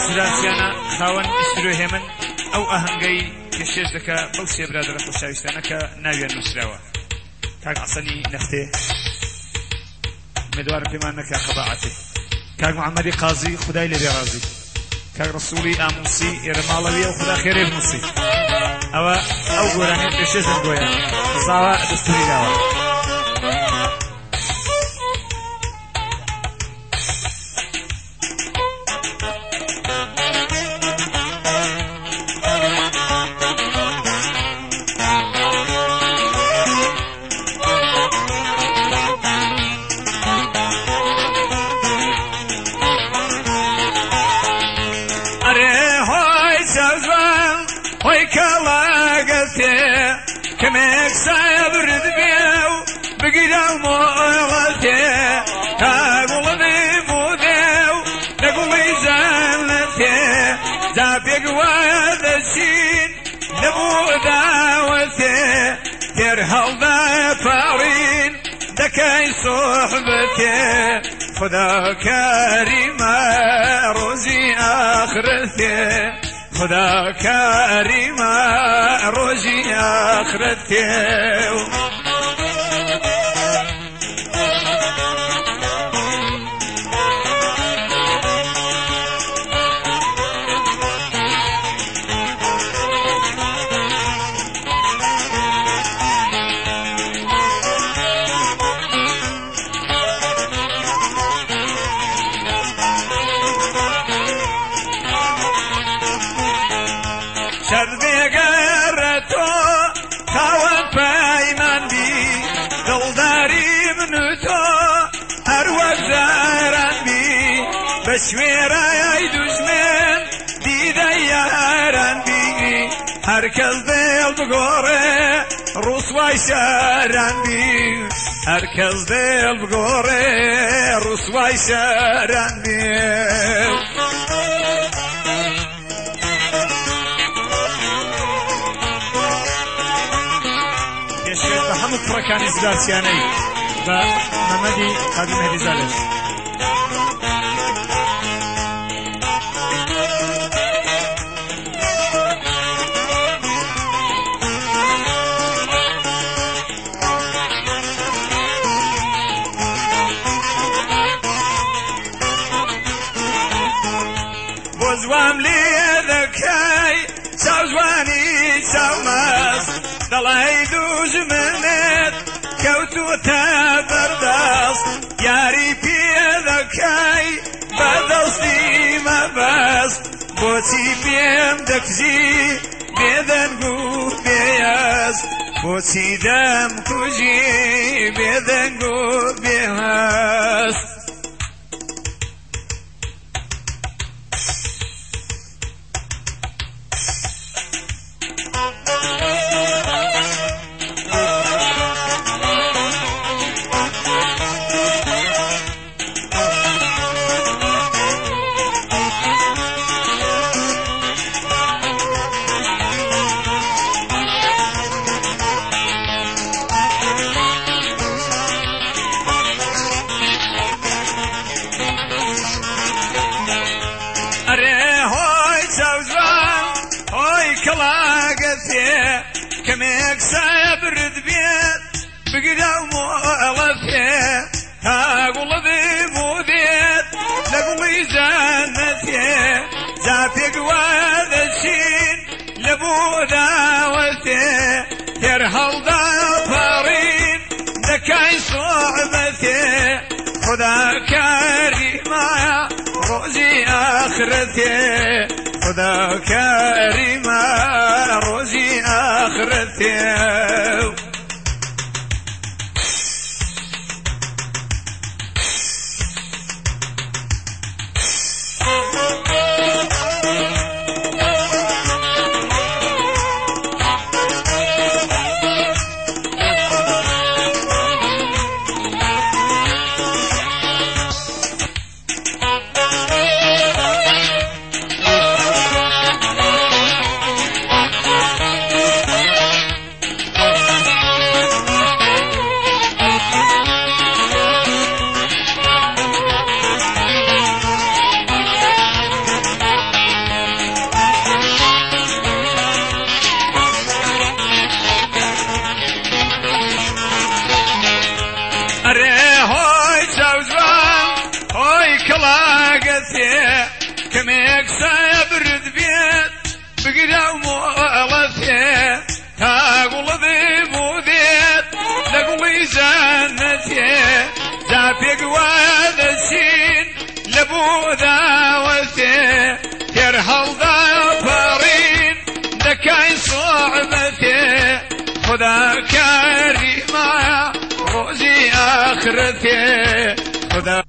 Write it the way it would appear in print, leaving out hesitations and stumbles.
زراسیانە خاوەن ئیسروهێ من ئەو ئاهەنگەی پێشێش دەکا بەو سێ برادرە خۆشەویستانە کە ناویان نووسراوە کاک حەسەنی نەختێ مێدوارم پێمان نەکا قەباعەتێ کاک محەممەدی قازی خودای لێبێ ڕازی کاک ڕەسووڵی ئاموسی ئێرە ماڵەویە و خدا خێرێ بنووسی ئەوە ئەو گۆرانێت پێشێش دەنگۆیان ساوا دەستوری داوە كمك صبرت بيو بقينا موالتي تاقول بيبوديو نقول زالتي زابيق وادسين نبوداوتي ترهل دا فارين دكاي صحبتي خدا كريمة روزي آخرتي خدا كريمة روزي آخرتي بشويرة يا دشمن ديدا ياران بي هركز ديل بغوري رسواي شاران بي هركز ديل بغوري رسواي شاران بي يشهد محمد فركاني زلاسياني ومحمدي قادم هدي زالش وزوام لي ذكاي سوزواني سوماس دلعي دوز منت كوتو تبرداس ياري بي ذكاي بدلستي ما باس بوتي بيم دكزي بيدنگو بياس بوتي دم كوجي بيدنگو بياس كمك صبرت بيت بقدا ومؤلفه تاقول بموديت لقوي زانتي زافق وذشين لبوداوتي ترهل ضفارين دكاي صعبتي خدا كريمة روزي آخرتي خدا كريمة روزي آخرتي صعبتي كميك سابرد بيت بقرا مولتي تاقل ذيبوديت لقلي جنتي زابق وادسين لبو داوتي ترحل ضفرين دكاي صعبتي خدا كريمة روزي آخرتي خدا